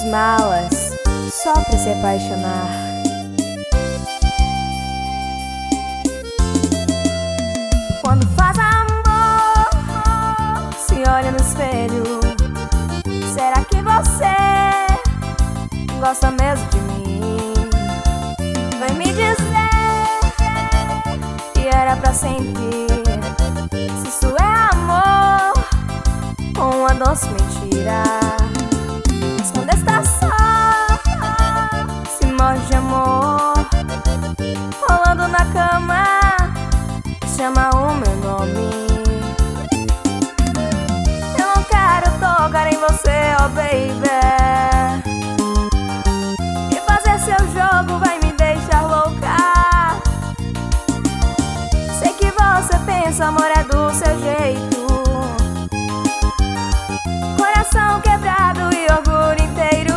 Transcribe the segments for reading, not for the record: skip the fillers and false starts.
Malas, só pra se apaixonar. Quando faz amor, se olha no espelho, será que você gosta mesmo de mim? Vem me dizer que era pra sempre, se isso é amor ou uma doce mentira. Mas quando está só, se morre de amor, rolando na cama, chama o meu nome. Eu não quero tocar em você, oh baby, e fazer seu jogo vai me deixar louca. Sei que você pensa, amor é do seu jeito, coração quebrado e orgulho inteiro.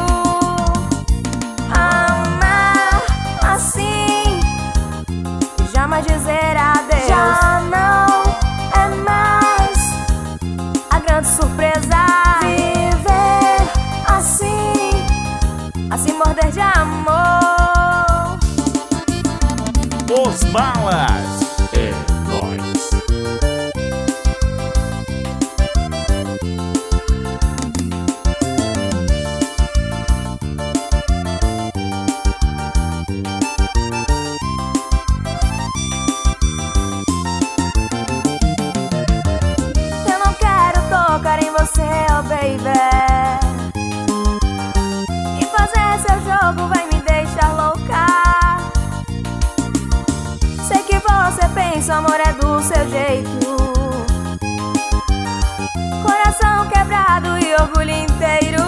Amar assim, jamais dizer adeus, já não é mais a grande surpresa. Viver assim, assim morder de amor. Os Malas é nóis. Eu não quero tocar em você, oh baby, e fazer seu jogo vai me deixar louca. Sei que você pensa, amor é do seu jeito, coração quebrado e orgulho inteiro.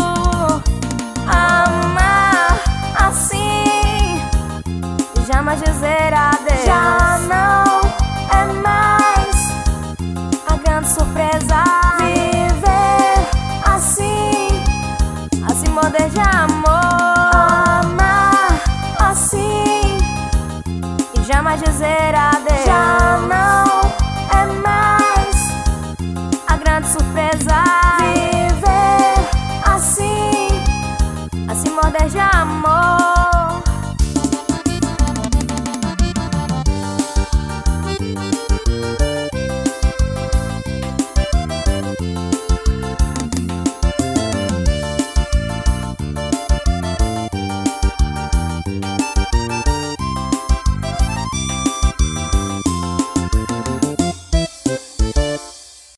Amar assim, jamais dizer adeus, já não é mais a grande surpresa. Viver assim, assim morder de amor. Amar assim, e jamais dizer adeus, já não é mais a grande surpresa.